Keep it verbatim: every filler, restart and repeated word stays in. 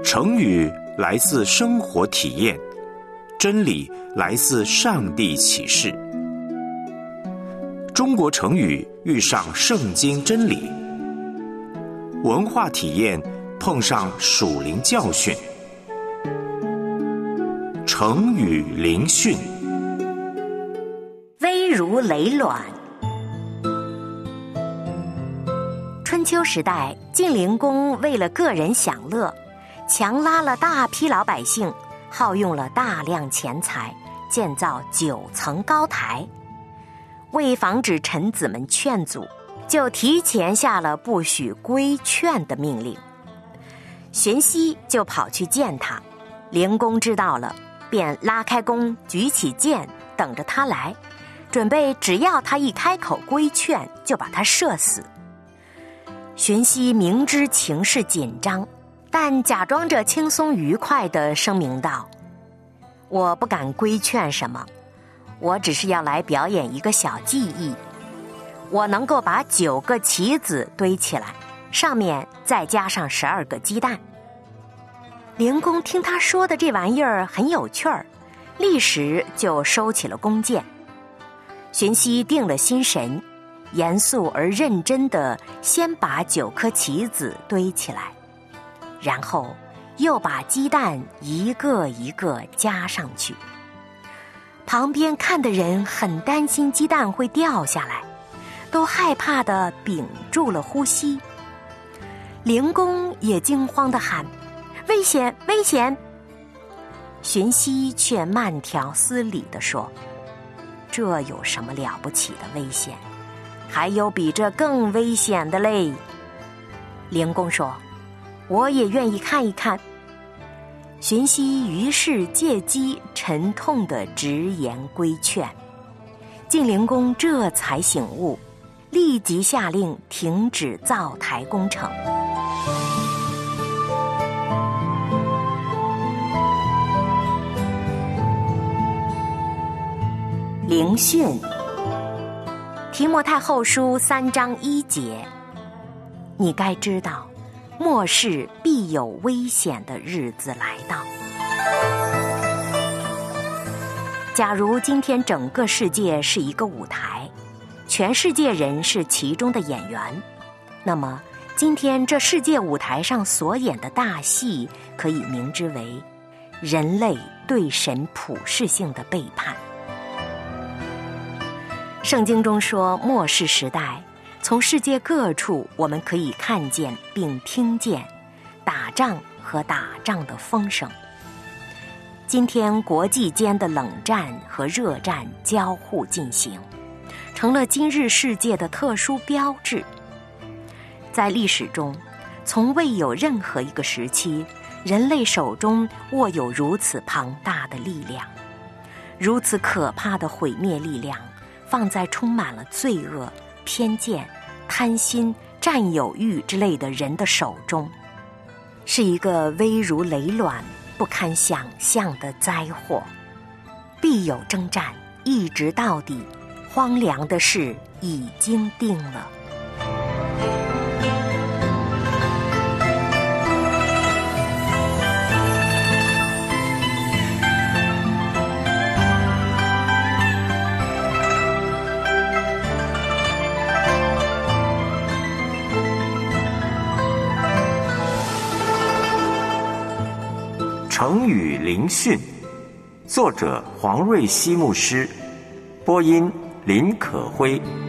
成语来自生活体验，真理来自上帝启示。中国成语遇上圣经真理，文化体验碰上属灵教训。成语灵训， 危如累卵。春秋时代，晋灵公为了个人享乐，强拉了大批老百姓，耗用了大量钱财，建造九层高台。为防止臣子们劝阻，就提前下了不许规劝的命令。荀息就跑去见他，灵公知道了，便拉开弓，举起箭，等着他来，准备只要他一开口规劝，就把他射死。荀息明知情势紧张，但假装着轻松愉快地声明道：我不敢规劝什么，我只是要来表演一个小技艺。我能够把九个棋子堆起来，上面再加上十二个鸡蛋。灵公听他说的这玩意儿很有趣儿，立时就收起了弓箭。荀息定了心神，严肃而认真地先把九颗棋子堆起来，然后又把鸡蛋一个一个加上去。旁边看的人很担心鸡蛋会掉下来，都害怕地屏住了呼吸。灵公也惊慌地喊：危险，危险！荀息却慢条斯理地说：这有什么了不起的危险？还有比这更危险的嘞。灵公说：我也愿意看一看。荀息于是借机沉痛地直言规劝。晋灵公这才醒悟，立即下令停止造台工程。灵训，提摩太后书三章一节，你该知道，末世必有危险的日子来到。假如今天整个世界是一个舞台，全世界人是其中的演员，那么今天这世界舞台上所演的大戏，可以名之为人类对神普世性的背叛。圣经中说，末世时代，从世界各处我们可以看见并听见打仗和打仗的风声。今天国际间的冷战和热战交互进行，成了今日世界的特殊标志。在历史中，从未有任何一个时期，人类手中握有如此庞大的力量，如此可怕的毁灭力量，放在充满了罪恶、偏见、贪心、占有欲之类的人的手中，是一个危如累卵、不堪想象的灾祸。必有征战，一直到底，荒凉的事已经定了。 成语灵训，作者黄瑞希牧师，播音林可辉。